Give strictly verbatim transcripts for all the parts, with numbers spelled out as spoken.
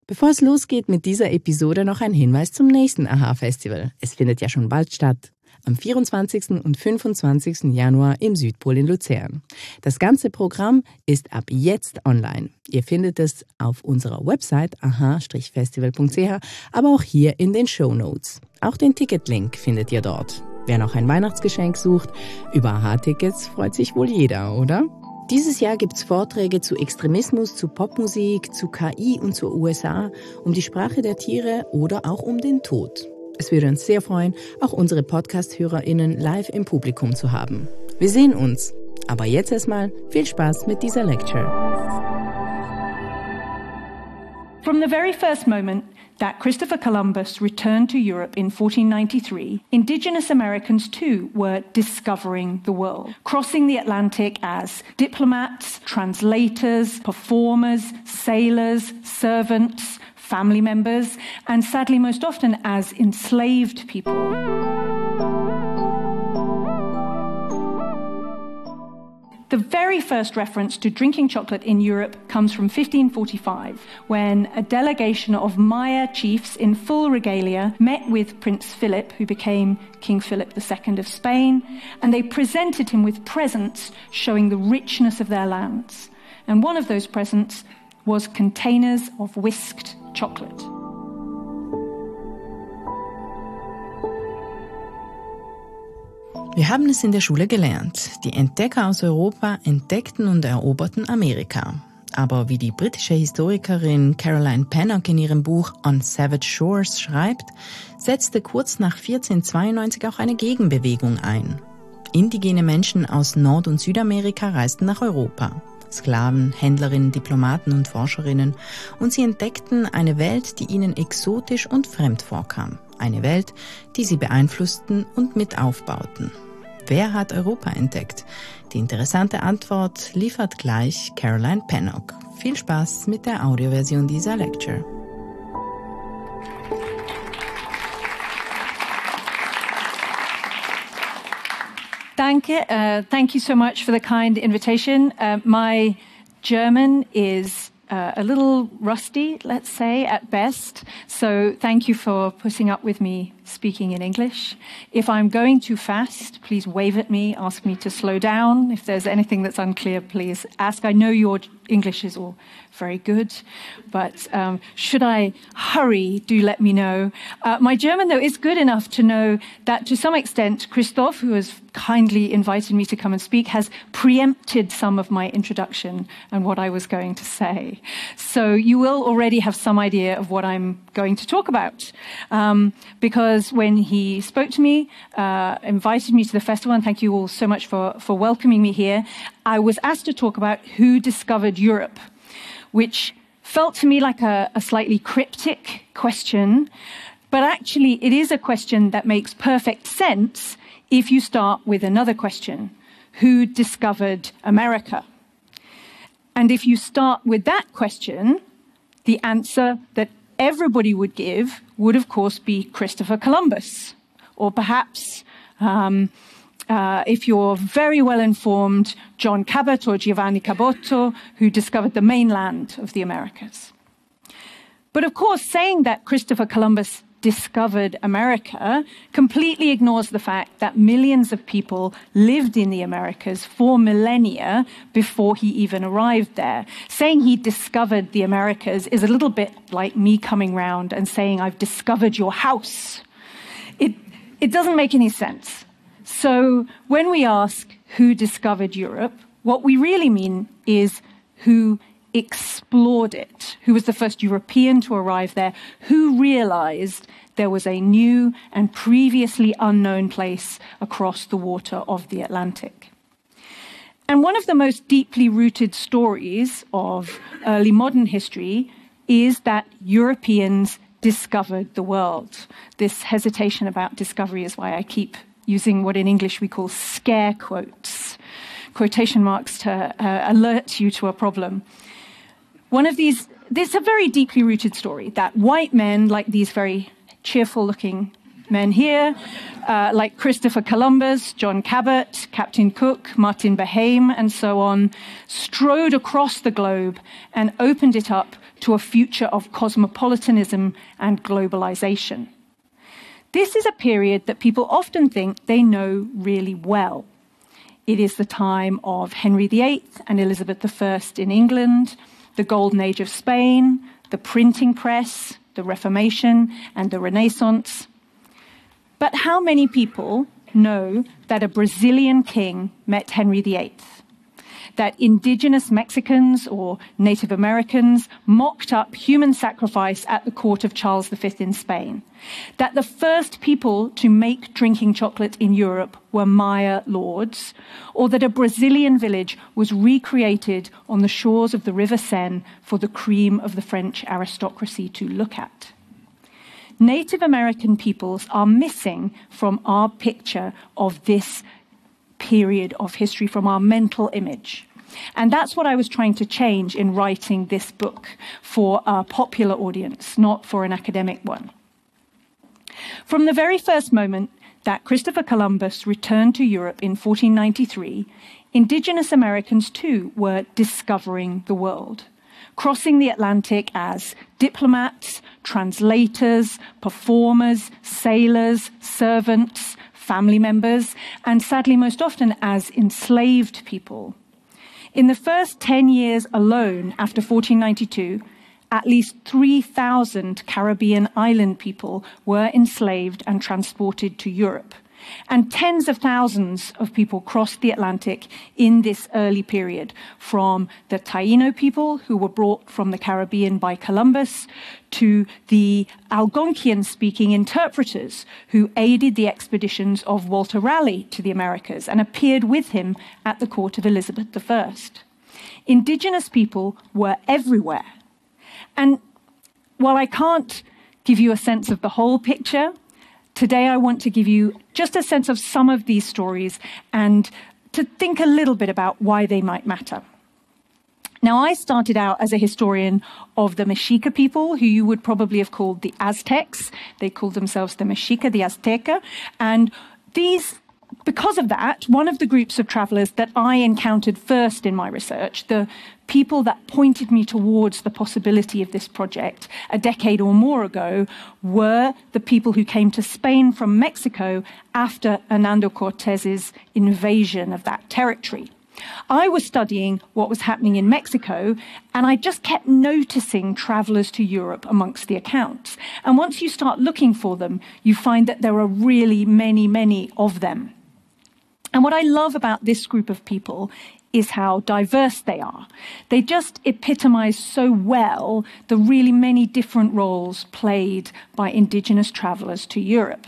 Bevor es losgeht mit dieser Episode, noch ein Hinweis zum nächsten AHA-Festival. Es findet ja schon bald statt. Am vierundzwanzigsten und fünfundzwanzigsten Januar im Südpol in Luzern. Das ganze Programm ist ab jetzt online. Ihr findet es auf unserer Website aha Strich festival Punkt c h, aber auch hier in den Shownotes. Auch den Ticketlink findet ihr dort. Wer noch ein Weihnachtsgeschenk sucht, über A H A-Tickets freut sich wohl jeder, oder? Dieses Jahr gibt's Vorträge zu Extremismus, zu Popmusik, zu K I und zur U S A, um die Sprache der Tiere oder auch um den Tod. Es würde uns sehr freuen, auch unsere Podcast-HörerInnen live im Publikum zu haben. Wir sehen uns. Aber jetzt erstmal viel Spaß mit dieser Lecture. From the very first moment that Christopher Columbus returned to Europe in fourteen ninety-three, indigenous Americans too were discovering the world, crossing the Atlantic as diplomats, translators, performers, sailors, servants, family members, and sadly most often as enslaved people. The very first reference to drinking chocolate in Europe comes from fifteen forty-five, when a delegation of Maya chiefs in full regalia met with Prince Philip, who became King Philip the Second of Spain, and they presented him with presents showing the richness of their lands. And one of those presents was containers of whisked chocolate. Wir haben es in der Schule gelernt. Die Entdecker aus Europa entdeckten und eroberten Amerika. Aber wie die britische Historikerin Caroline Pennock in ihrem Buch On Savage Shores schreibt, setzte kurz nach vierzehnhundertzweiundneunzig auch eine Gegenbewegung ein. Indigene Menschen aus Nord- und Südamerika reisten nach Europa. Sklaven, Händlerinnen, Diplomaten und Forscherinnen, und sie entdeckten eine Welt, die ihnen exotisch und fremd vorkam. Eine Welt, die sie beeinflussten und mit aufbauten. Wer hat Europa entdeckt? Die interessante Antwort liefert gleich Caroline Pennock. Viel Spaß mit der Audioversion dieser Lecture. Danke. Uh, thank you so much for the kind invitation. Uh, my German is uh, a little rusty, let's say, at best. So thank you for putting up with me speaking in English. If I'm going too fast, please wave at me, ask me to slow down. If there's anything that's unclear, please ask. I know your English is all very good, but um, should I hurry, do let me know. Uh, my German, though, is good enough to know that to some extent, Christoph, who has kindly invited me to come and speak, has preempted some of my introduction and what I was going to say. So you will already have some idea of what I'm going to talk about. Um, because when he spoke to me, uh, invited me to the festival, and thank you all so much for, for welcoming me here, I was asked to talk about who discovered Europe, which felt to me like a, a slightly cryptic question, but actually it is a question that makes perfect sense if you start with another question: who discovered America? And if you start with that question, the answer that everybody would give would, of course, be Christopher Columbus, or perhaps, um, uh, if you're very well informed, John Cabot or Giovanni Caboto, who discovered the mainland of the Americas. But of course, saying that Christopher Columbus discovered America completely ignores the fact that millions of people lived in the Americas for millennia before he even arrived there. Saying he discovered the Americas is a little bit like me coming round and saying, I've discovered your house. It, it doesn't make any sense. So when we ask who discovered Europe, what we really mean is who explored it, who was the first European to arrive there, who realized there was a new and previously unknown place across the water of the Atlantic. And one of the most deeply rooted stories of early modern history is that Europeans discovered the world. This hesitation about discovery is why I keep using what in English we call scare quotes, quotation marks to uh, alert you to a problem. One of these, this is a very deeply rooted story that white men, like these very cheerful-looking men here, uh, like Christopher Columbus, John Cabot, Captain Cook, Martin Behaim, and so on, strode across the globe and opened it up to a future of cosmopolitanism and globalization. This is a period that people often think they know really well. It is the time of Henry the Eighth and Elizabeth the First in England, the Golden Age of Spain, the printing press, the Reformation, and the Renaissance. But how many people know that a Brazilian king met Henry the Eighth? That indigenous Mexicans or Native Americans mocked up human sacrifice at the court of Charles the Fifth in Spain? That the first people to make drinking chocolate in Europe were Maya lords? Or that a Brazilian village was recreated on the shores of the River Seine for the cream of the French aristocracy to look at? Native American peoples are missing from our picture of this period of history, from our mental image. And that's what I was trying to change in writing this book for a popular audience, not for an academic one. From the very first moment that Christopher Columbus returned to Europe in fourteen ninety-three, indigenous Americans too were discovering the world, crossing the Atlantic as diplomats, translators, performers, sailors, servants, family members, and sadly most often as enslaved people. In the first ten years alone after fourteen ninety-two, at least three thousand Caribbean island people were enslaved and transported to Europe. And tens of thousands of people crossed the Atlantic in this early period, from the Taino people who were brought from the Caribbean by Columbus to the Algonquian-speaking interpreters who aided the expeditions of Walter Raleigh to the Americas and appeared with him at the court of Elizabeth the First. Indigenous people were everywhere. And while I can't give you a sense of the whole picture, today I want to give you just a sense of some of these stories and to think a little bit about why they might matter. Now, I started out as a historian of the Mexica people, who you would probably have called the Aztecs. They called themselves the Mexica, the Azteca. And these, because of that, one of the groups of travelers that I encountered first in my research, the people that pointed me towards the possibility of this project a decade or more ago, were the people who came to Spain from Mexico after Hernando Cortés's invasion of that territory. I was studying what was happening in Mexico, and I just kept noticing travelers to Europe amongst the accounts. And once you start looking for them, you find that there are really many, many of them. And what I love about this group of people is how diverse they are. They just epitomize so well the really many different roles played by indigenous travelers to Europe.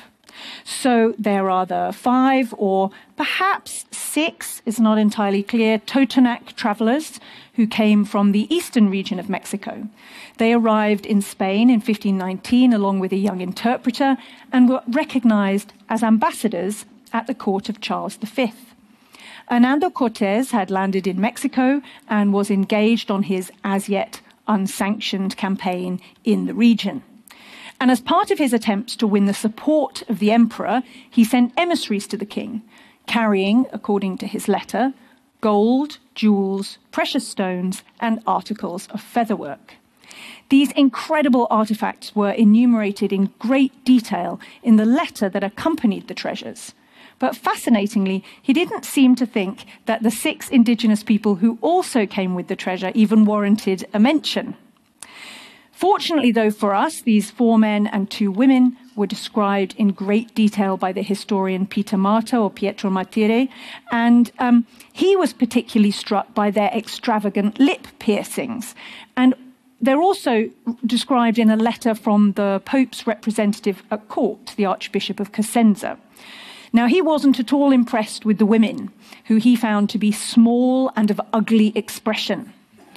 So there are the five or perhaps six, it's not entirely clear, Totonac travelers who came from the eastern region of Mexico. They arrived in Spain in fifteen nineteen along with a young interpreter and were recognized as ambassadors at the court of Charles the Fifth. Hernando Cortés had landed in Mexico and was engaged on his as yet unsanctioned campaign in the region. And as part of his attempts to win the support of the emperor, he sent emissaries to the king, carrying, according to his letter, gold, jewels, precious stones, and articles of featherwork. These incredible artifacts were enumerated in great detail in the letter that accompanied the treasures. But fascinatingly, he didn't seem to think that the six indigenous people who also came with the treasure even warranted a mention. Fortunately, though, for us, these four men and two women were described in great detail by the historian Peter Marta, or Pietro Martire, and um, he was particularly struck by their extravagant lip piercings. And they're also described in a letter from the Pope's representative at court, the Archbishop of Cosenza. Now, he wasn't at all impressed with the women, who he found to be small and of ugly expression.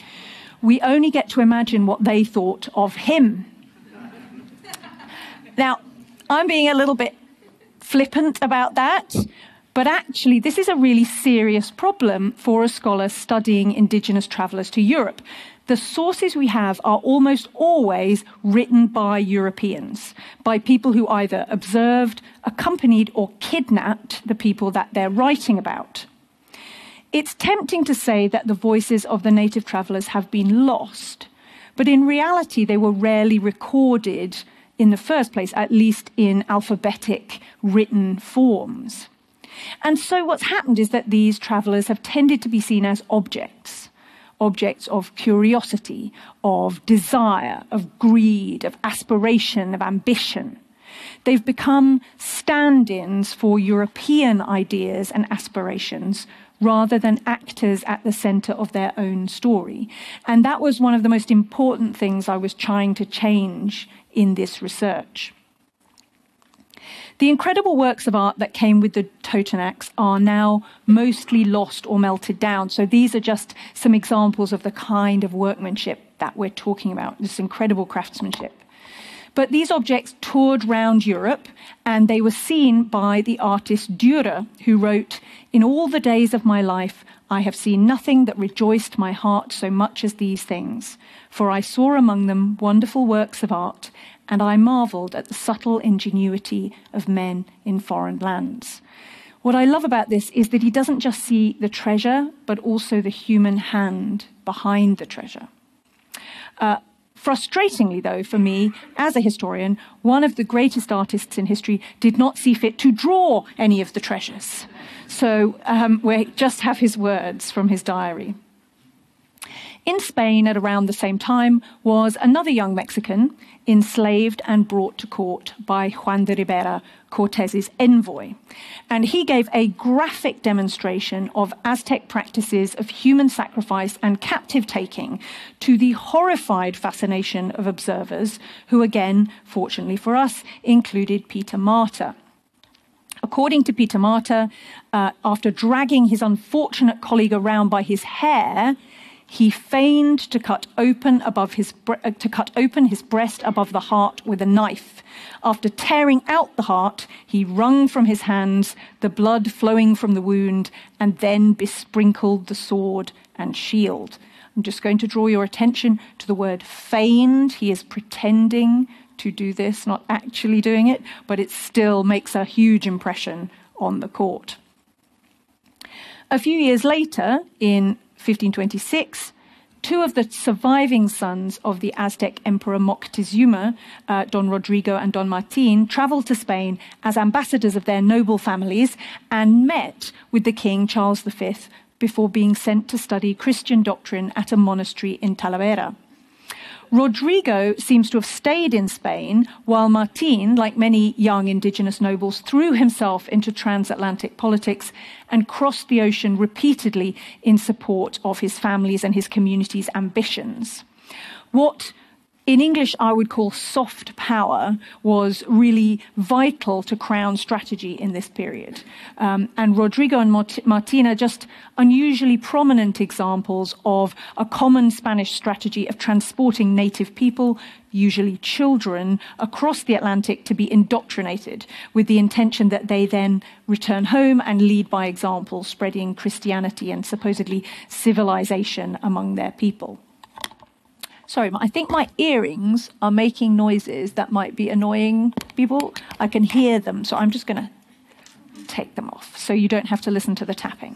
We only get to imagine what they thought of him. Now, I'm being a little bit flippant about that, but actually this is a really serious problem for a scholar studying indigenous travellers to Europe. The sources we have are almost always written by Europeans, by people who either observed, accompanied, or kidnapped the people that they're writing about. It's tempting to say that the voices of the native travellers have been lost, But in reality, they were rarely recorded in the first place, at least in alphabetic written forms. And so what's happened is that these travelers have tended to be seen as objects, objects of curiosity, of desire, of greed, of aspiration, of ambition. They've become stand-ins for European ideas and aspirations rather than actors at the center of their own story. And that was one of the most important things I was trying to change in this research. The incredible works of art that came with the Totonacs are now mostly lost or melted down. So these are just some examples of the kind of workmanship that we're talking about, this incredible craftsmanship. But these objects toured round Europe, and they were seen by the artist Dürer, who wrote, "In all the days of my life, I have seen nothing that rejoiced my heart so much as these things, for I saw among them wonderful works of art, and I marveled at the subtle ingenuity of men in foreign lands." What I love about this is that he doesn't just see the treasure, but also the human hand behind the treasure. Uh, Frustratingly, though, for me, as a historian, one of the greatest artists in history did not see fit to draw any of the treasures. So um, we just have his words from his diary. In Spain at around the same time was another young Mexican enslaved and brought to court by Juan de Ribera, Cortez's envoy. And he gave a graphic demonstration of Aztec practices of human sacrifice and captive taking to the horrified fascination of observers who, again, fortunately for us, included Peter Martyr. According to Peter Martyr, uh, after dragging his unfortunate colleague around by his hair, he feigned to cut open above his uh, to cut open his breast above the heart with a knife. After tearing out the heart, he wrung from his hands the blood flowing from the wound, and then besprinkled the sword and shield. I'm just going to draw your attention to the word feigned. He is pretending to do this, not actually doing it, but it still makes a huge impression on the court. A few years later, in fifteen twenty-six, two of the surviving sons of the Aztec Emperor Moctezuma, uh, Don Rodrigo and Don Martin, traveled to Spain as ambassadors of their noble families and met with the King Charles the Fifth before being sent to study Christian doctrine at a monastery in Talavera. Rodrigo seems to have stayed in Spain, while Martin, like many young indigenous nobles, threw himself into transatlantic politics and crossed the ocean repeatedly in support of his family's and his community's ambitions. What in English I would call soft power was really vital to Crown strategy in this period. Um, and Rodrigo and Mart- Martin are just unusually prominent examples of a common Spanish strategy of transporting native people, usually children, across the Atlantic to be indoctrinated with the intention that they then return home and lead by example, spreading Christianity and supposedly civilization among their people. Sorry, I think my earrings are making noises that might be annoying people. I can hear them, so I'm just going to take them off so you don't have to listen to the tapping.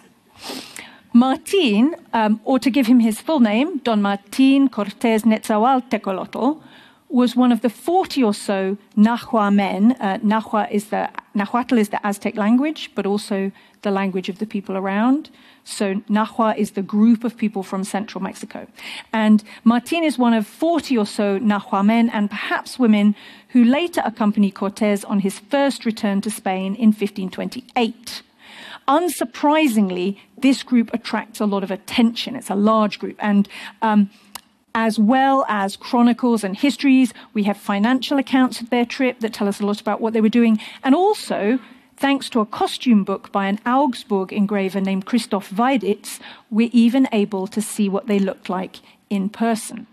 Martin, um, or to give him his full name, Don Martin Cortés Netzahualtecolotl, was one of the forty or so Nahua men. Uh, Nahua is the, Nahuatl is the Aztec language, but also the language of the people around. So Nahua is the group of people from central Mexico. And Martin is one of forty or so Nahua men and perhaps women who later accompanied Cortés on his first return to Spain in fifteen twenty-eight. Unsurprisingly, this group attracts a lot of attention. It's a large group. And um, as well as chronicles and histories, we have financial accounts of their trip that tell us a lot about what they were doing. And also, thanks to a costume book by an Augsburg engraver named Christoph Weiditz, we're even able to see what they looked like in person.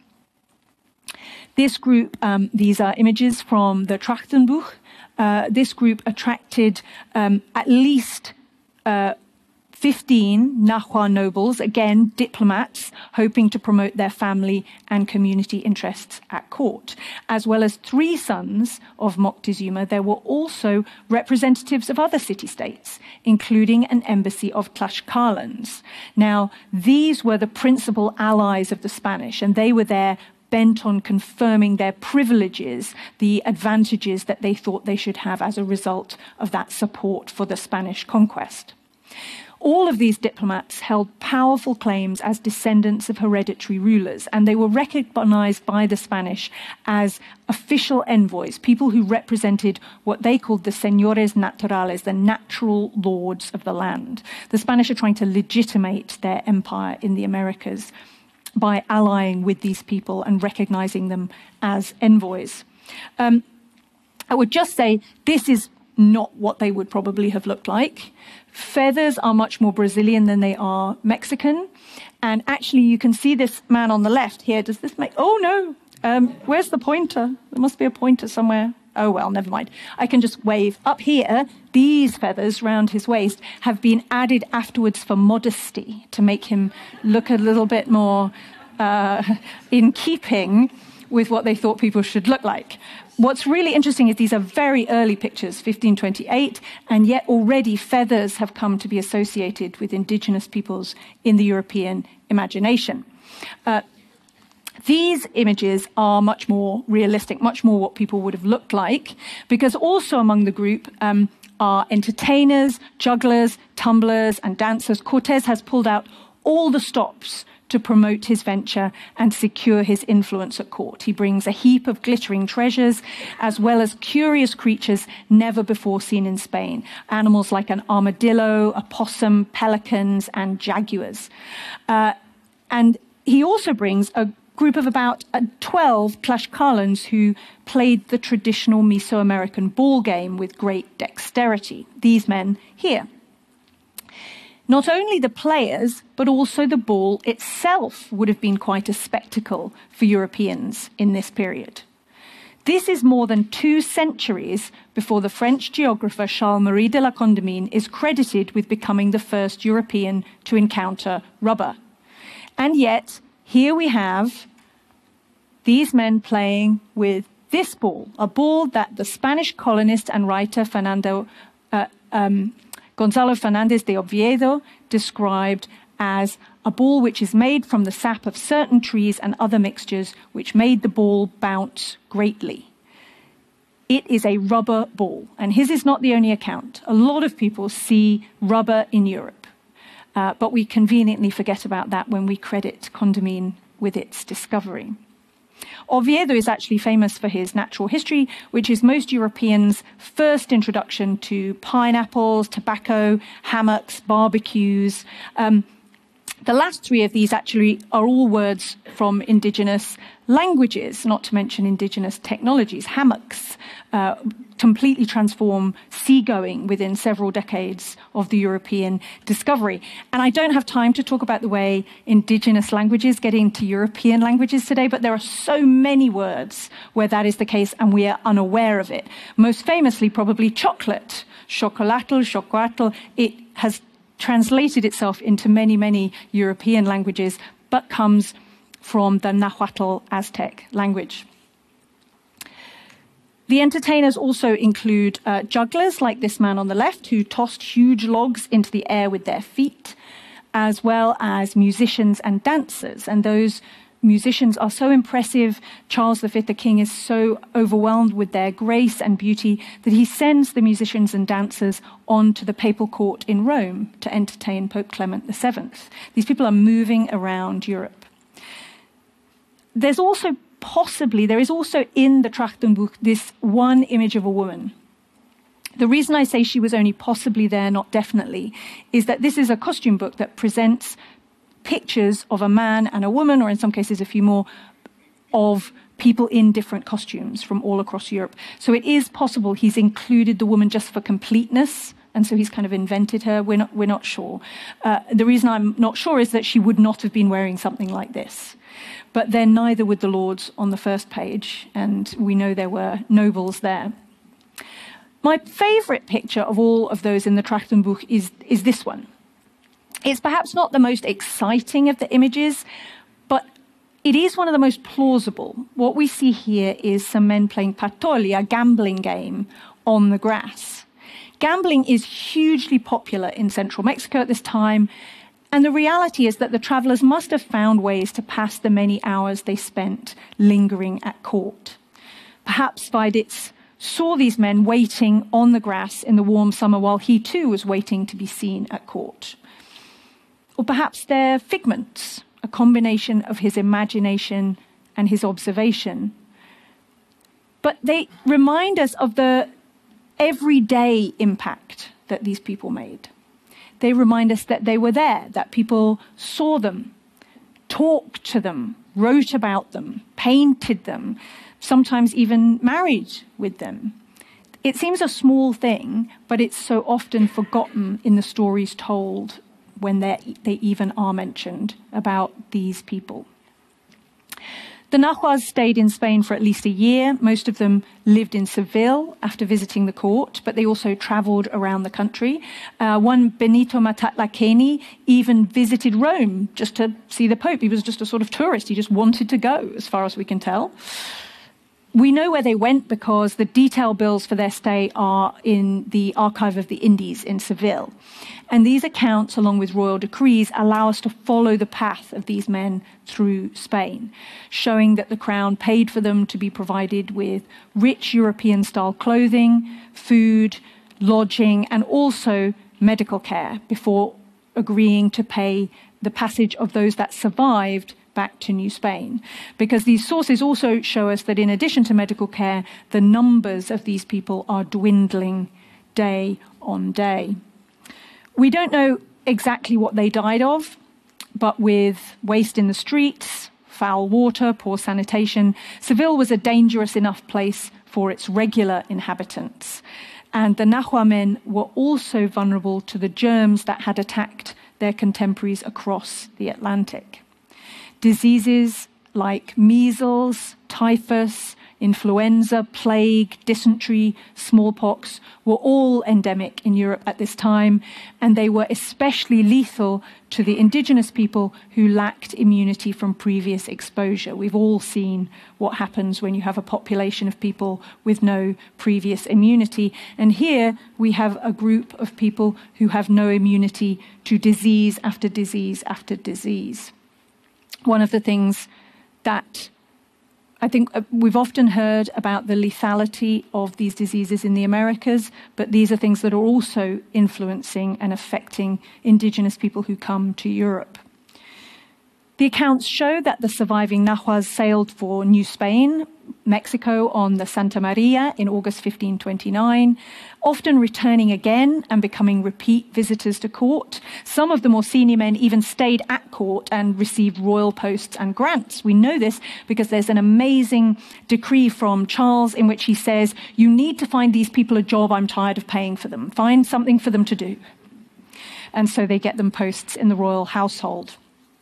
This group, um, these are images from the Trachtenbuch. Uh, this group attracted um, at least uh, fifteen Nahua nobles, again, diplomats, hoping to promote their family and community interests at court. As well as three sons of Moctezuma, there were also representatives of other city-states, including an embassy of Tlaxcalans. Now, these were the principal allies of the Spanish, and they were there bent on confirming their privileges, the advantages that they thought they should have as a result of that support for the Spanish conquest. All of these diplomats held powerful claims as descendants of hereditary rulers, and they were recognized by the Spanish as official envoys, people who represented what they called the señores naturales, the natural lords of the land. The Spanish are trying to legitimate their empire in the Americas by allying with these people and recognizing them as envoys. Um, I would just say this is not what they would probably have looked like. Feathers are much more Brazilian than they are Mexican. And actually, you can see this man on the left here. Does this make... Oh, no. Um, where's the pointer? There must be a pointer somewhere. Oh, well, never mind. I can just wave. Up here, these feathers round his waist have been added afterwards for modesty, to make him look a little bit more uh, in keeping with what they thought people should look like. What's really interesting is these are very early pictures, fifteen twenty-eight, and yet already feathers have come to be associated with indigenous peoples in the European imagination. Uh, these images are much more realistic, much more what people would have looked like, because also among the group um, are entertainers, jugglers, tumblers, and dancers. Cortés has pulled out all the stops to promote his venture and secure his influence at court. He brings a heap of glittering treasures, as well as curious creatures never before seen in Spain. Animals like an armadillo, a possum, pelicans, and jaguars. Uh, and he also brings a group of about uh, twelve Tlaxcalans who played the traditional Mesoamerican ball game with great dexterity. These men here. Not only the players, but also the ball itself would have been quite a spectacle for Europeans in this period. This is more than two centuries before the French geographer Charles-Marie de la Condamine is credited with becoming the first European to encounter rubber. And yet, here we have these men playing with this ball, a ball that the Spanish colonist and writer Fernando uh, um, Gonzalo Fernández de Oviedo described as a ball which is made from the sap of certain trees and other mixtures which made the ball bounce greatly. It is a rubber ball, and his is not the only account. A lot of people see rubber in Europe, uh, but we conveniently forget about that when we credit Condamine with its discovery. Oviedo is actually famous for his natural history, which is most Europeans' first introduction to pineapples, tobacco, hammocks, barbecues. Um, the last three of these actually are all words from indigenous languages, not to mention indigenous technologies. Hammocks uh, completely transform seagoing within several decades of the European discovery. And I don't have time to talk about the way indigenous languages get into European languages today, but there are so many words where that is the case and we are unaware of it. Most famously, probably chocolate, chocolatl, chocoatl. It has translated itself into many, many European languages, but comes from the Nahuatl Aztec language. The entertainers also include uh, jugglers like this man on the left who tossed huge logs into the air with their feet, as well as musicians and dancers. And those musicians are so impressive. Charles the Fifth, the king, is so overwhelmed with their grace and beauty that he sends the musicians and dancers on to the papal court in Rome to entertain Pope Clement the Seventh. These people are moving around Europe. There's also possibly, there is also in the Trachtenbuch this one image of a woman. The reason I say she was only possibly there, not definitely, is that this is a costume book that presents pictures of a man and a woman, or in some cases a few more, of people in different costumes from all across Europe. So it is possible he's included the woman just for completeness, and so he's kind of invented her. We're not, we're not sure. Uh, the reason I'm not sure is that she would not have been wearing something like this. But then neither would the lords on the first page, and we know there were nobles there. My favorite picture of all of those in the Trachtenbuch is, is this one. It's perhaps not the most exciting of the images, but it is one of the most plausible. What we see here is some men playing patoli, a gambling game, on the grass. Gambling is hugely popular in central Mexico at this time, And the reality is that the travellers must have found ways to pass the many hours they spent lingering at court. Perhaps Weiditz saw these men waiting on the grass in the warm summer while he too was waiting to be seen at court. Or perhaps they're figments, a combination of his imagination and his observation. But they remind us of the everyday impact that these people made. They remind us that they were there, that people saw them, talked to them, wrote about them, painted them, sometimes even married with them. It seems a small thing, but it's so often forgotten in the stories told when they even are mentioned about these people. The Nahuas stayed in Spain for at least a year. Most of them lived in Seville after visiting the court, but they also traveled around the country. Uh, one, Benito Matatlakeni, even visited Rome just to see the Pope. He was just a sort of tourist. He just wanted to go, as far as we can tell. We know where they went because the detail bills for their stay are in the Archive of the Indies in Seville. And these accounts, along with royal decrees, allow us to follow the path of these men through Spain, showing that the crown paid for them to be provided with rich European-style clothing, food, lodging, and also medical care before agreeing to pay the passage of those that survived back to New Spain. Because these sources also show us that in addition to medical care, the numbers of these people are dwindling day on day. We don't know exactly what they died of, but with waste in the streets, foul water, poor sanitation, Seville was a dangerous enough place for its regular inhabitants. And the Nahua men were also vulnerable to the germs that had attacked their contemporaries across the Atlantic. Diseases like measles, typhus, influenza, plague, dysentery, smallpox were all endemic in Europe at this time, and they were especially lethal to the indigenous people who lacked immunity from previous exposure. We've all seen what happens when you have a population of people with no previous immunity. And here we have a group of people who have no immunity to disease after disease after disease. One of the things that I think we've often heard about the lethality of these diseases in the Americas, but these are things that are also influencing and affecting indigenous people who come to Europe. The accounts show that the surviving Nahuas sailed for New Spain, Mexico, on the Santa Maria in August fifteen twenty-nine, often returning again and becoming repeat visitors to court. Some of the more senior men even stayed at court and received royal posts and grants. We know this because there's an amazing decree from Charles in which he says, you need to find these people a job, I'm tired of paying for them. Find something for them to do. And so they get them posts in the royal household.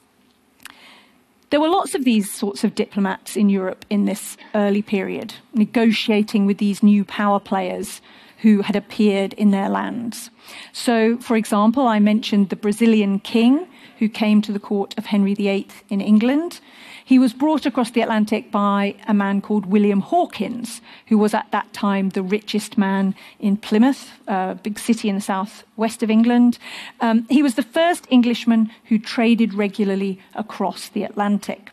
There were lots of these sorts of diplomats in Europe in this early period, negotiating with these new power players who had appeared in their lands. So, for example, I mentioned the Brazilian king who came to the court of Henry the Eighth in England. He was brought across the Atlantic by a man called William Hawkins, who was at that time the richest man in Plymouth, a big city in the southwest of England. Um, he was the first Englishman who traded regularly across the Atlantic.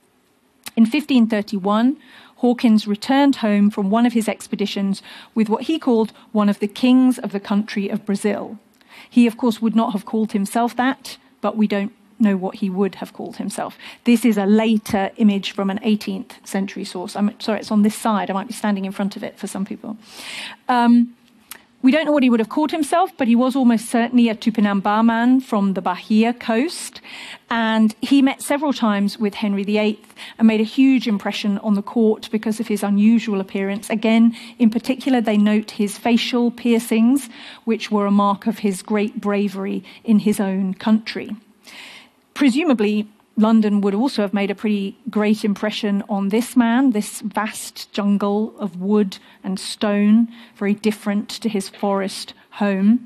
In fifteen thirty-one, Hawkins returned home from one of his expeditions with what he called one of the kings of the country of Brazil. He, of course, would not have called himself that, but we don't know what he would have called himself. This is a later image from an eighteenth century source. I'm sorry, it's on this side. I might be standing in front of it for some people. Um, we don't know what he would have called himself, but he was almost certainly a Tupinambá man from the Bahia coast. And he met several times with Henry the Eighth and made a huge impression on the court because of his unusual appearance. Again, in particular, they note his facial piercings, which were a mark of his great bravery in his own country. Presumably, London would also have made a pretty great impression on this man, this vast jungle of wood and stone, very different to his forest home.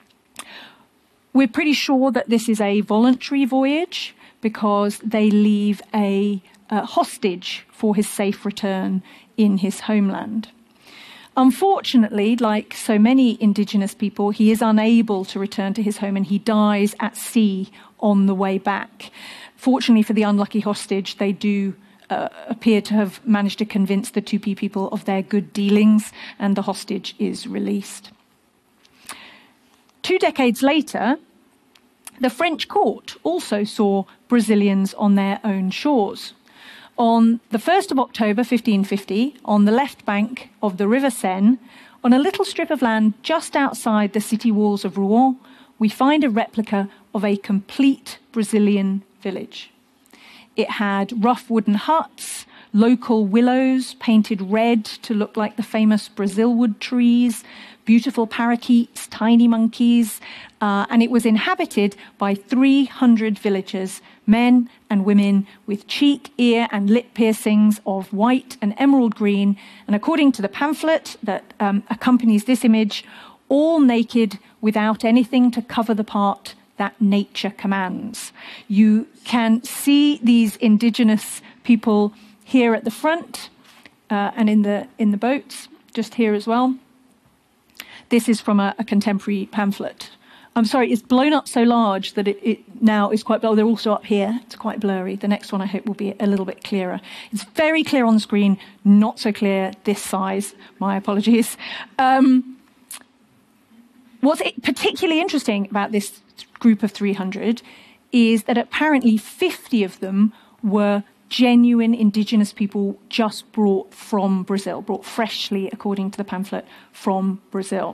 We're pretty sure that this is a voluntary voyage because they leave a, a hostage for his safe return in his homeland. Unfortunately, like so many indigenous people, he is unable to return to his home and he dies at sea on the way back. Fortunately for the unlucky hostage, they do uh, appear to have managed to convince the Tupi people of their good dealings, and the hostage is released. Two decades later, the French court also saw Brazilians on their own shores. On the first of October fifteen fifty, on the left bank of the River Seine, on a little strip of land just outside the city walls of Rouen, we find a replica of a complete Brazilian village. It had rough wooden huts, local willows painted red to look like the famous Brazilwood trees, beautiful parakeets, tiny monkeys, uh, and it was inhabited by three hundred villagers, men and women with cheek, ear and lip piercings of white and emerald green, and according to the pamphlet that um, accompanies this image, all naked without anything to cover the part that nature commands. You can see these indigenous people here at the front uh, and in the, in the boats, just here as well. This is from a, a contemporary pamphlet. I'm sorry, it's blown up so large that it, it now is quite blurry. They're also up here. It's quite blurry. The next one I hope will be a little bit clearer. It's very clear on the screen, not so clear this size. My apologies. Um, what's particularly interesting about this group of three hundred is that apparently fifty of them were genuine indigenous people just brought from Brazil, brought freshly, according to the pamphlet, from Brazil.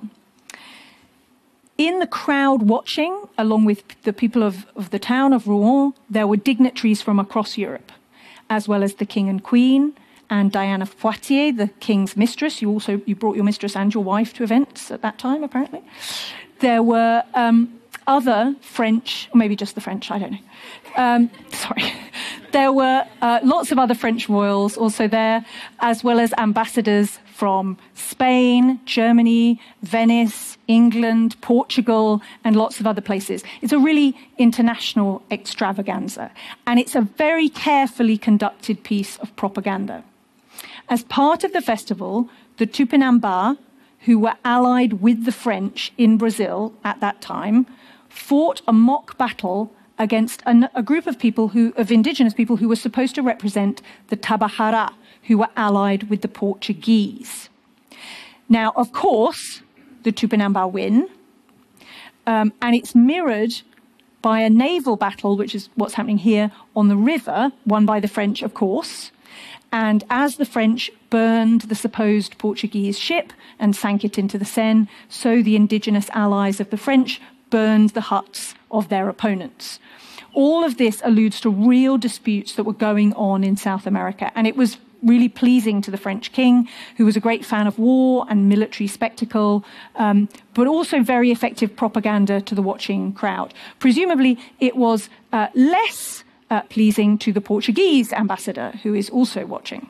In the crowd watching, along with the people of, of the town of Rouen, there were dignitaries from across Europe, as well as the king and queen, and Diana of Poitiers, the king's mistress. You also you brought your mistress and your wife to events at that time, apparently. There were um, other French, or maybe just the French, I don't know. Um, sorry. There were uh, lots of other French royals also there, as well as ambassadors from Spain, Germany, Venice, England, Portugal, and lots of other places. It's a really international extravaganza, and it's a very carefully conducted piece of propaganda. As part of the festival, the Tupinambá, who were allied with the French in Brazil at that time, fought a mock battle against a, a group of people who, of indigenous people who were supposed to represent the Tabajara, who were allied with the Portuguese. Now, of course, the Tupinambá win, um, and it's mirrored by a naval battle, which is what's happening here on the river, won by the French, of course. And as the French burned the supposed Portuguese ship and sank it into the Seine, so the indigenous allies of the French burned the huts of their opponents. All of this alludes to real disputes that were going on in South America, and it was really pleasing to the French king, who was a great fan of war and military spectacle, um, but also very effective propaganda to the watching crowd. Presumably, it was uh, less uh, pleasing to the Portuguese ambassador, who is also watching.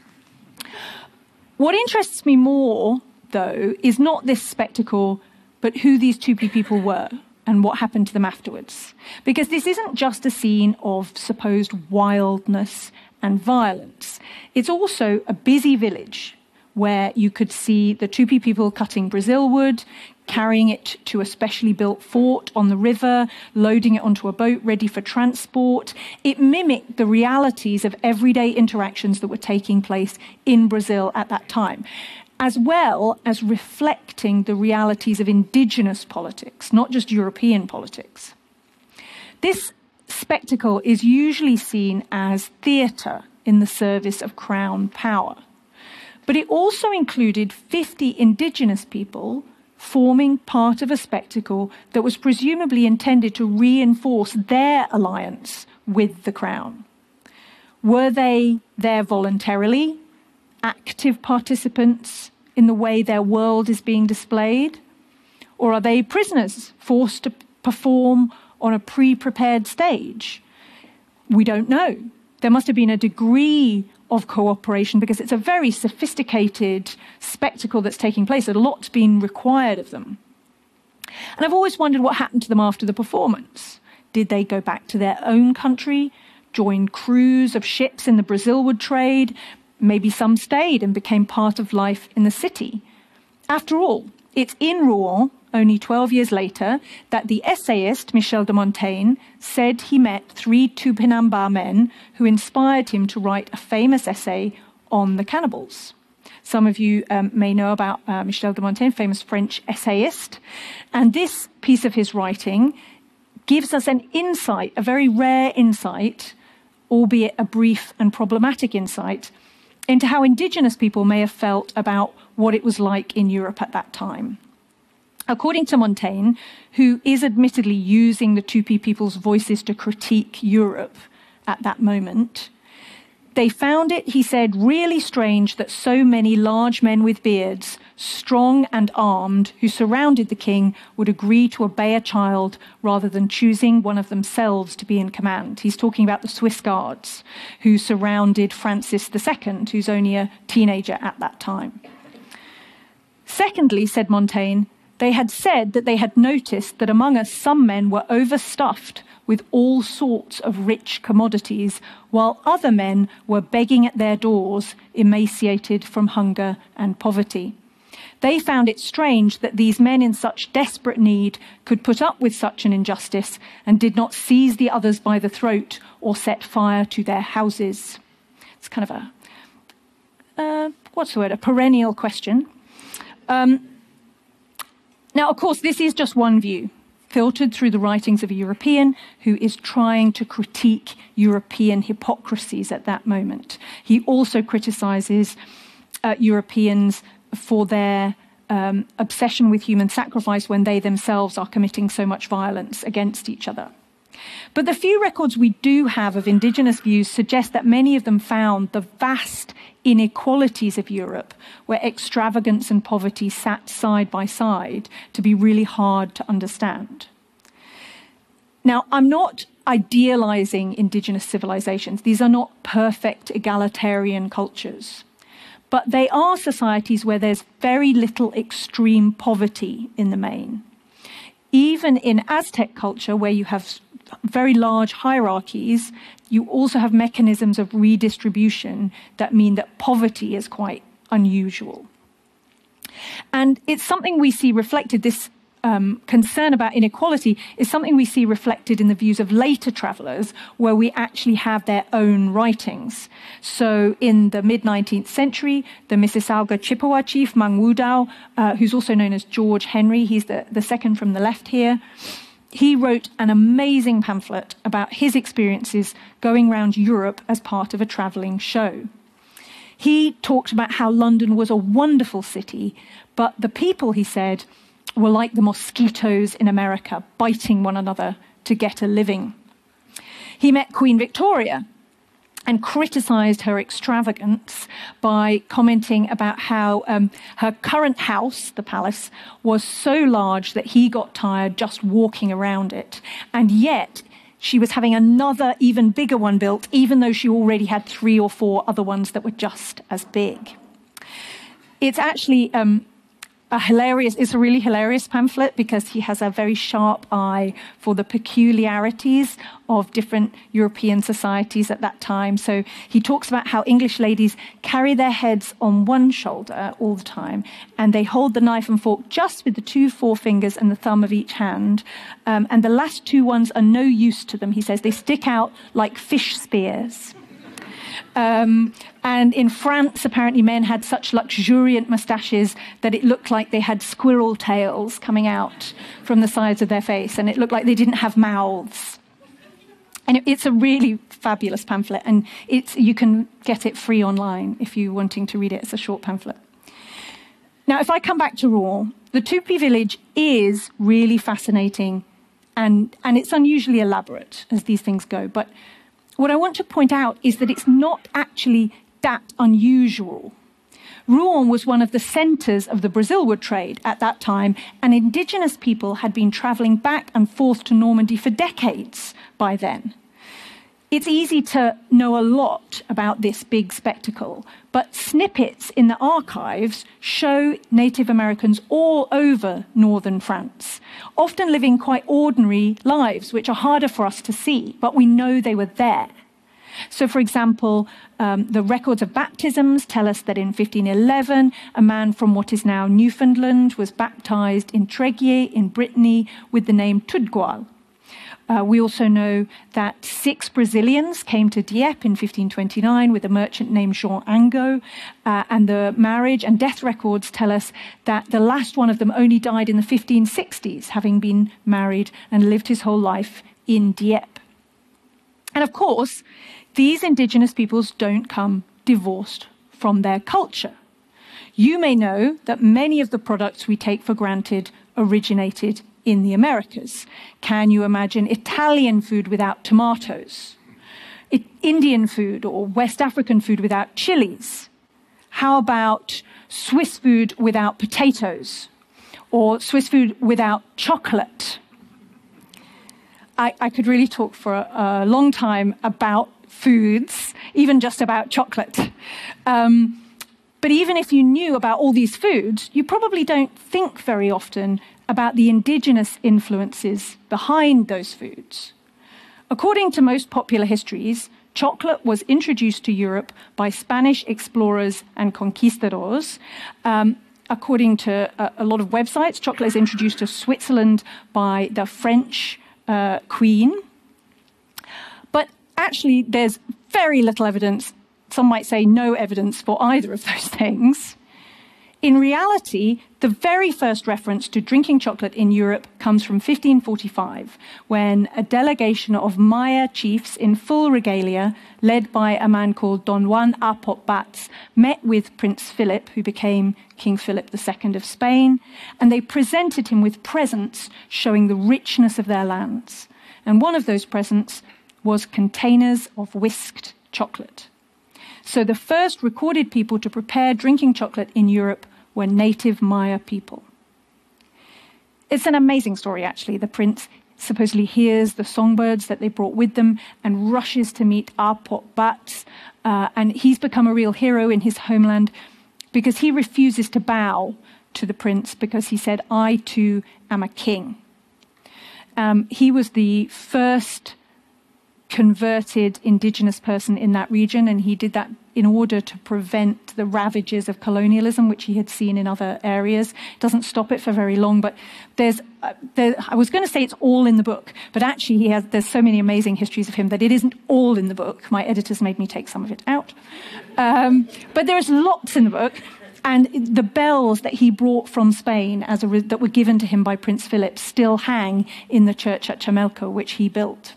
What interests me more, though, is not this spectacle, but who these Tupi people were and what happened to them afterwards. Because this isn't just a scene of supposed wildness and violence. It's also a busy village where you could see the Tupi people cutting Brazil wood, carrying it to a specially built fort on the river, loading it onto a boat ready for transport. It mimicked the realities of everyday interactions that were taking place in Brazil at that time, as well as reflecting the realities of indigenous politics, not just European politics. This spectacle is usually seen as theatre in the service of crown power, but it also included fifty indigenous people forming part of a spectacle that was presumably intended to reinforce their alliance with the crown. Were they there voluntarily, active participants in the way their world is being displayed? Or are they prisoners forced to perform on a pre-prepared stage? We don't know. There must have been a degree of cooperation because it's a very sophisticated spectacle that's taking place. A lot's been required of them. And I've always wondered what happened to them after the performance. Did they go back to their own country, join crews of ships in the Brazilwood trade? Maybe some stayed and became part of life in the city. After all, it's in Rouen, only twelve years later, that the essayist Michel de Montaigne said he met three Tupinamba men who inspired him to write a famous essay on the cannibals. Some of you um, may know about uh, Michel de Montaigne, famous French essayist. And this piece of his writing gives us an insight, a very rare insight, albeit a brief and problematic insight, into how indigenous people may have felt about what it was like in Europe at that time. According to Montaigne, who is admittedly using the Tupi people's voices to critique Europe at that moment, they found it, he said, really strange that so many large men with beards, strong and armed, who surrounded the king, would agree to obey a child rather than choosing one of themselves to be in command. He's talking about the Swiss guards who surrounded Francis the Second, who's only a teenager at that time. Secondly, said Montaigne, they had said that they had noticed that among us some men were overstuffed with all sorts of rich commodities, while other men were begging at their doors, emaciated from hunger and poverty. They found it strange that these men in such desperate need could put up with such an injustice and did not seize the others by the throat or set fire to their houses. It's kind of a, uh, what's the word, a perennial question. Um, Now, of course, this is just one view, filtered through the writings of a European who is trying to critique European hypocrisies at that moment. He also criticizes uh, Europeans for their um, obsession with human sacrifice when they themselves are committing so much violence against each other. But the few records we do have of indigenous views suggest that many of them found the vast inequalities of Europe, where extravagance and poverty sat side by side, to be really hard to understand. Now, I'm not idealizing indigenous civilizations. These are not perfect egalitarian cultures. But they are societies where there's very little extreme poverty in the main. Even in Aztec culture, where you have very large hierarchies, you also have mechanisms of redistribution that mean that poverty is quite unusual. And it's something we see reflected, this um, concern about inequality is something we see reflected in the views of later travelers, where we actually have their own writings. So in the mid-nineteenth century, the Mississauga Chippewa chief, Mang Wudao, uh, who's also known as George Henry, he's the, the second from the left here, he wrote an amazing pamphlet about his experiences going around Europe as part of a traveling show. He talked about how London was a wonderful city, but the people, he said, were like the mosquitoes in America, biting one another to get a living. He met Queen Victoria and criticized her extravagance by commenting about how um, her current house, the palace, was so large that he got tired just walking around it. And yet she was having another even bigger one built, even though she already had three or four other ones that were just as big. It's actually um, a hilarious, it's a really hilarious pamphlet because he has a very sharp eye for the peculiarities of different European societies at that time. So he talks about how English ladies carry their heads on one shoulder all the time, and they hold the knife and fork just with the two forefingers and the thumb of each hand. Um, and the last two ones are no use to them, he says. They stick out like fish spears. Um, and in France, apparently men had such luxuriant moustaches that it looked like they had squirrel tails coming out from the sides of their face, and it looked like they didn't have mouths. And it, it's a really fabulous pamphlet, and it's, you can get it free online if you're wanting to read it. It's a short pamphlet. Now, if I come back to Rouen, the Tupi village is really fascinating, and, and it's unusually elaborate as these things go, but what I want to point out is that it's not actually that unusual. Rouen was one of the centers of the Brazilwood trade at that time, and indigenous people had been traveling back and forth to Normandy for decades by then. It's easy to know a lot about this big spectacle, but snippets in the archives show Native Americans all over northern France, often living quite ordinary lives, which are harder for us to see, but we know they were there. So, for example, um, the records of baptisms tell us that in fifteen eleven, a man from what is now Newfoundland was baptized in Tréguier in Brittany with the name Tudgual. Uh, we also know that six Brazilians came to Dieppe in fifteen twenty-nine with a merchant named Jean Angot, uh, and the marriage and death records tell us that the last one of them only died in the fifteen sixties, having been married and lived his whole life in Dieppe. And of course, these indigenous peoples don't come divorced from their culture. You may know that many of the products we take for granted originated in the Americas. Can you imagine Italian food without tomatoes? It, Indian food or West African food without chilies? How about Swiss food without potatoes? Or Swiss food without chocolate? I, I could really talk for a, a long time about foods, even just about chocolate. Um, but even if you knew about all these foods, you probably don't think very often about the indigenous influences behind those foods. According to most popular histories, chocolate was introduced to Europe by Spanish explorers and conquistadors. Um, according to a, a lot of websites, chocolate is introduced to Switzerland by the French uh, Queen. But actually, there's very little evidence, some might say no evidence, for either of those things. In reality, the very first reference to drinking chocolate in Europe comes from fifteen forty-five, when a delegation of Maya chiefs in full regalia, led by a man called Don Juan Apot Batz, met with Prince Philip, who became King Philip the Second of Spain, and they presented him with presents showing the richness of their lands. And one of those presents was containers of whisked chocolate. So the first recorded people to prepare drinking chocolate in Europe were native Maya people. It's an amazing story, actually. The prince supposedly hears the songbirds that they brought with them and rushes to meet Apot Batz, uh, and he's become a real hero in his homeland because he refuses to bow to the prince because he said, "I too am a king." Um, he was the first converted indigenous person in that region, and he did that in order to prevent the ravages of colonialism, which he had seen in other areas. It doesn't stop it for very long, but there's, uh, there, I was going to say it's all in the book, but actually he has, there's so many amazing histories of him that it isn't all in the book. My editors made me take some of it out. Um, but there is lots in the book, and the bells that he brought from Spain as a re- that were given to him by Prince Philip still hang in the church at Chamelco, which he built.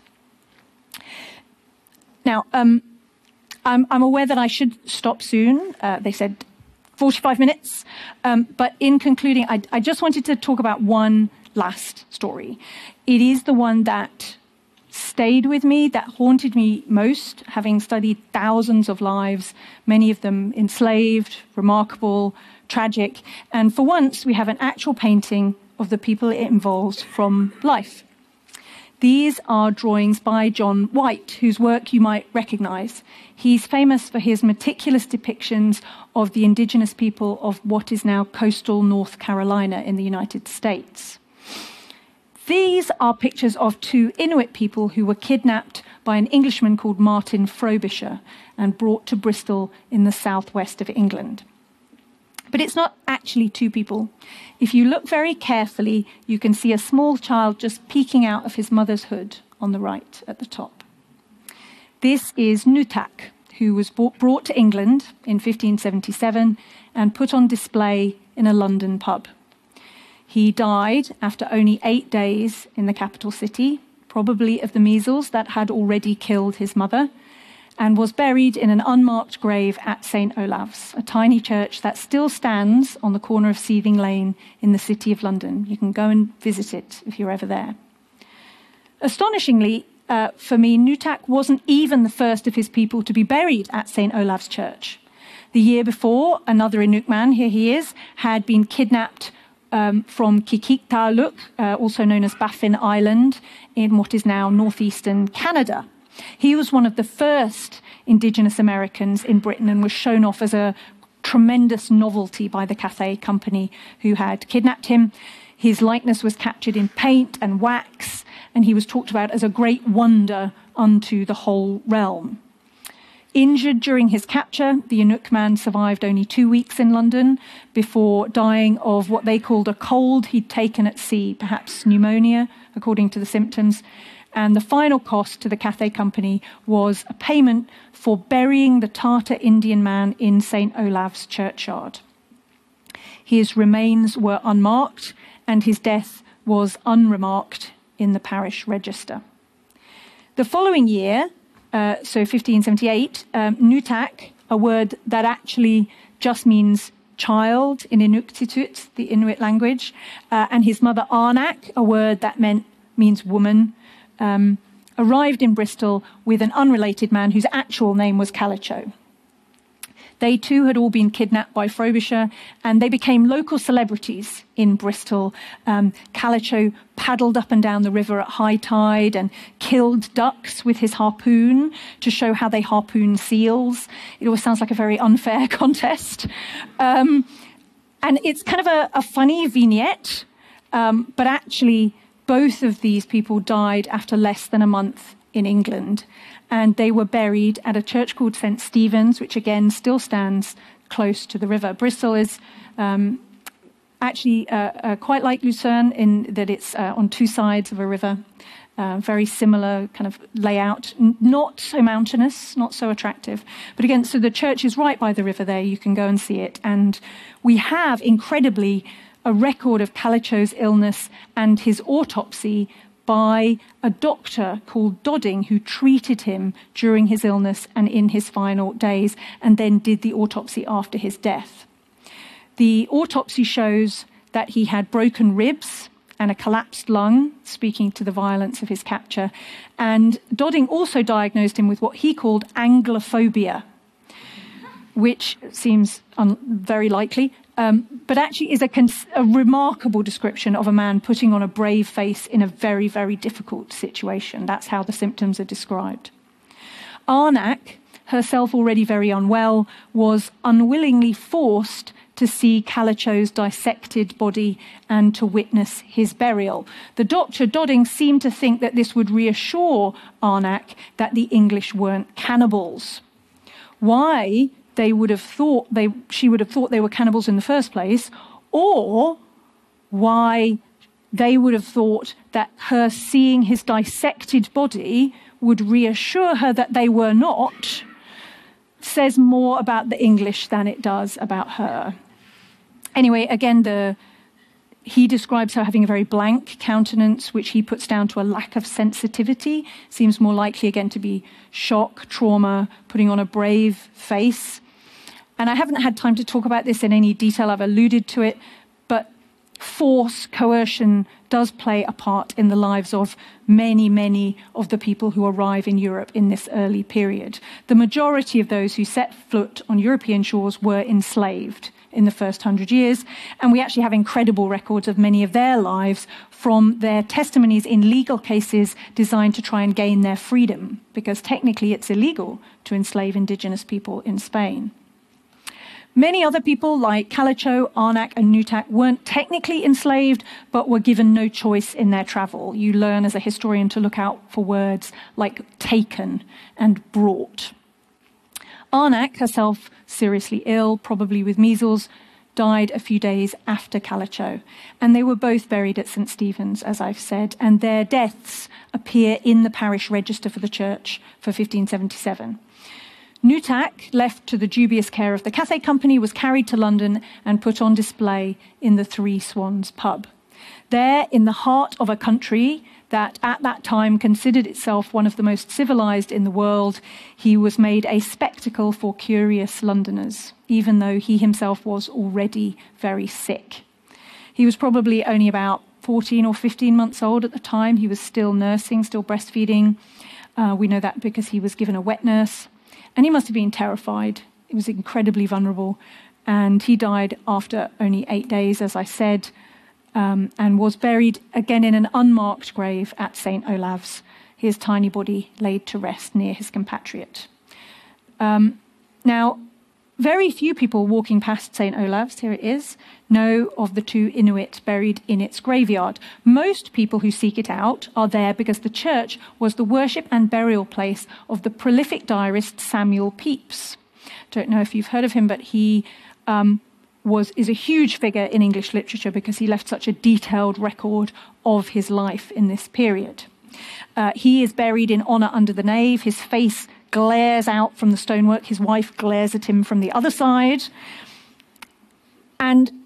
Now, um, I'm, I'm aware that I should stop soon. Uh, they said forty-five minutes. Um, but in concluding, I, I just wanted to talk about one last story. It is the one that stayed with me, that haunted me most, having studied thousands of lives, many of them enslaved, remarkable, tragic. And for once, we have an actual painting of the people it involves from life. These are drawings by John White, whose work you might recognize. He's famous for his meticulous depictions of the indigenous people of what is now coastal North Carolina in the United States. These are pictures of two Inuit people who were kidnapped by an Englishman called Martin Frobisher and brought to Bristol in the southwest of England. But it's not actually two people. If you look very carefully, you can see a small child just peeking out of his mother's hood on the right at the top. This is Nutak, who was brought to England in fifteen seventy-seven and put on display in a London pub. He died after only eight days in the capital city, probably of the measles that had already killed his mother, and was buried in an unmarked grave at Saint Olaf's, a tiny church that still stands on the corner of Seething Lane in the City of London. You can go and visit it if you're ever there. Astonishingly, uh, for me, Nutak wasn't even the first of his people to be buried at Saint Olaf's Church. The year before, another Inuk man, here he is, had been kidnapped um, from Qikiqtarjuq, uh, also known as Baffin Island, in what is now northeastern Canada. He was one of the first indigenous Americans in Britain and was shown off as a tremendous novelty by the Cathay Company who had kidnapped him. His likeness was captured in paint and wax, and he was talked about as a great wonder unto the whole realm. Injured during his capture, the Inuk man survived only two weeks in London before dying of what they called a cold he'd taken at sea, perhaps pneumonia, according to the symptoms. And the final cost to the Cathay Company was a payment for burying the Tartar Indian man in Saint Olave's churchyard. His remains were unmarked, and his death was unremarked in the parish register. The following year, uh, so fifteen seventy-eight, um, Nutak, a word that actually just means child in Inuktitut, the Inuit language, uh, and his mother Arnak, a word that meant means woman, um, arrived in Bristol with an unrelated man whose actual name was Calicho. They too had all been kidnapped by Frobisher, and they became local celebrities in Bristol. Um, Calicho paddled up and down the river at high tide and killed ducks with his harpoon to show how they harpoon seals. It always sounds like a very unfair contest. Um, and it's kind of a, a funny vignette, um, but actually both of these people died after less than a month in England. And they were buried at a church called Saint Stephen's, which again still stands close to the river. Bristol is um, actually uh, uh, quite like Lucerne in that it's uh, on two sides of a river. Uh, very similar kind of layout, N- not so mountainous, not so attractive. But again, so the church is right by the river there. You can go and see it. And we have, incredibly, a record of Calicho's illness and his autopsy by a doctor called Dodding, who treated him during his illness and in his final days, and then did the autopsy after his death. The autopsy shows that he had broken ribs and a collapsed lung, speaking to the violence of his capture. And Dodding also diagnosed him with what he called Anglophobia, which seems un- very likely, um, but actually is a, cons- a remarkable description of a man putting on a brave face in a very, very difficult situation. That's how the symptoms are described. Arnak, herself already very unwell, was unwillingly forced to see Calicho's dissected body and to witness his burial. The doctor, Dodding, seemed to think that this would reassure Arnak that the English weren't cannibals. Why they would have thought they, she would have thought they were cannibals in the first place, or why they would have thought that her seeing his dissected body would reassure her that they were not, says more about the English than it does about her. Anyway, again, the he describes her having a very blank countenance, which he puts down to a lack of sensitivity. Seems more likely, again, to be shock, trauma, putting on a brave face. And I haven't had time to talk about this in any detail. I've alluded to it. But force, coercion does play a part in the lives of many, many of the people who arrive in Europe in this early period. The majority of those who set foot on European shores were enslaved in the first hundred years, and we actually have incredible records of many of their lives from their testimonies in legal cases designed to try and gain their freedom, because technically it's illegal to enslave indigenous people in Spain. Many other people like Calicho, Arnak, and Nutak weren't technically enslaved, but were given no choice in their travel. You learn as a historian to look out for words like taken and brought. Arnak, herself seriously ill, probably with measles, died a few days after Calicho. And they were both buried at Saint Stephen's, as I've said, and their deaths appear in the parish register for the church for fifteen seventy-seven. Nutak, left to the dubious care of the Cathay Company, was carried to London and put on display in the Three Swans pub. There, in the heart of a country that at that time considered itself one of the most civilized in the world, he was made a spectacle for curious Londoners, even though he himself was already very sick. He was probably only about fourteen or fifteen months old at the time. He was still nursing, still breastfeeding. Uh, we know that because he was given a wet nurse. And he must have been terrified. He was incredibly vulnerable. And he died after only eight days, as I said, um, and was buried again in an unmarked grave at Saint Olave's, his tiny body laid to rest near his compatriot. Um, now, very few people walking past Saint Olav's, here it is, know of the two Inuit buried in its graveyard. Most people who seek it out are there because the church was the worship and burial place of the prolific diarist Samuel Pepys. Don't know if you've heard of him, but he um, was is a huge figure in English literature because he left such a detailed record of his life in this period. Uh, he is buried in honour under the nave. His face glares out from the stonework. His wife glares at him from the other side. And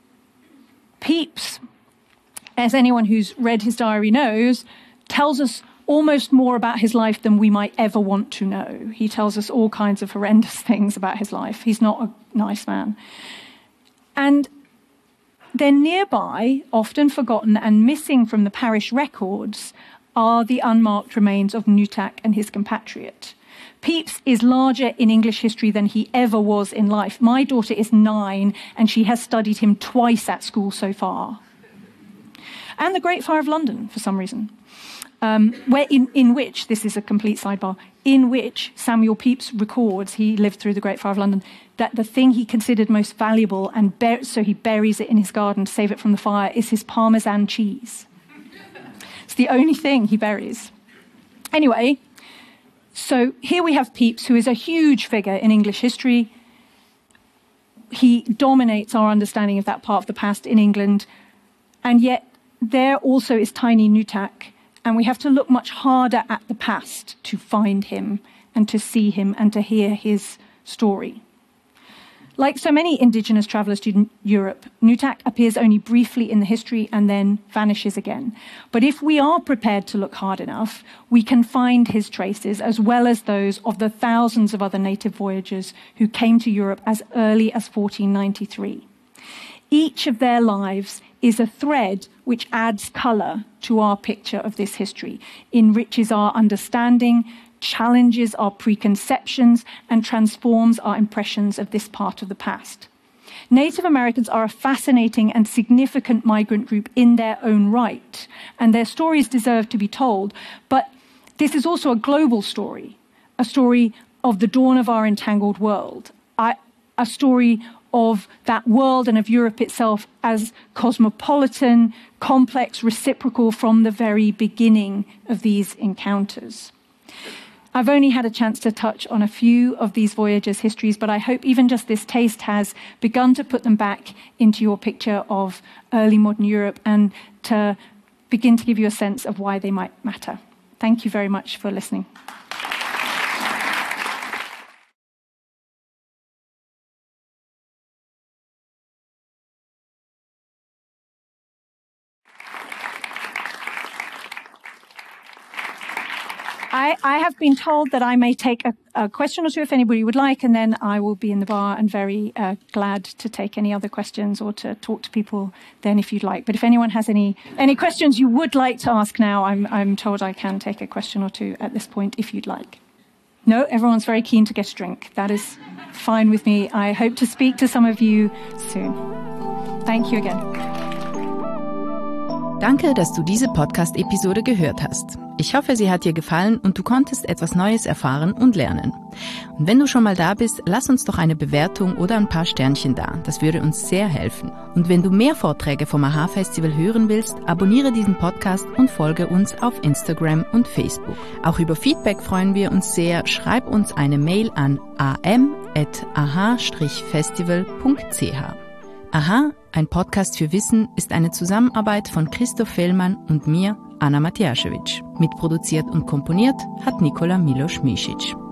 Pepys, as anyone who's read his diary knows, tells us almost more about his life than we might ever want to know. He tells us all kinds of horrendous things about his life. He's not a nice man. And then nearby, often forgotten and missing from the parish records, are the unmarked remains of Nutak and his compatriot. Pepys is larger in English history than he ever was in life. My daughter is nine, and she has studied him twice at school so far. And the Great Fire of London, for some reason, um, where in, in which, this is a complete sidebar, in which Samuel Pepys records, he lived through the Great Fire of London, that the thing he considered most valuable, and bur- so he buries it in his garden to save it from the fire, is his Parmesan cheese. It's the only thing he buries. Anyway, so here we have Pepys, who is a huge figure in English history. He dominates our understanding of that part of the past in England. And yet there also is tiny Nutak. And we have to look much harder at the past to find him and to see him and to hear his story. Like so many indigenous travellers to Europe, Nutak appears only briefly in the history and then vanishes again. But if we are prepared to look hard enough, we can find his traces as well as those of the thousands of other native voyagers who came to Europe as early as fourteen ninety-three. Each of their lives is a thread which adds colour to our picture of this history, enriches our understanding, challenges our preconceptions, and transforms our impressions of this part of the past. Native Americans are a fascinating and significant migrant group in their own right, and their stories deserve to be told. But this is also a global story, a story of the dawn of our entangled world, a story of that world and of Europe itself as cosmopolitan, complex, reciprocal from the very beginning of these encounters. I've only had a chance to touch on a few of these voyagers' histories, but I hope even just this taste has begun to put them back into your picture of early modern Europe and to begin to give you a sense of why they might matter. Thank you very much for listening. I, I have been told that I may take a, a question or two if anybody would like, and then I will be in the bar and very uh, glad to take any other questions or to talk to people then if you'd like. But if anyone has any any questions you would like to ask now, I'm, I'm told I can take a question or two at this point if you'd like. No, everyone's very keen to get a drink. That is fine with me. I hope to speak to some of you soon. Thank you again. Danke, dass du diese Podcast-Episode gehört hast. Ich hoffe, sie hat dir gefallen und du konntest etwas Neues erfahren und lernen. Und wenn du schon mal da bist, lass uns doch eine Bewertung oder ein paar Sternchen da. Das würde uns sehr helfen. Und wenn du mehr Vorträge vom A H Festival hören willst, abonniere diesen Podcast und folge uns auf Instagram und Facebook. Auch über Feedback freuen wir uns sehr. Schreib uns eine Mail an a m at a h festival punkt c h. Aha, ein Podcast für Wissen ist eine Zusammenarbeit von Christoph Fellmann und mir, Anna Matjaschewitsch. Mitproduziert und komponiert hat Nikola Milos-Misic.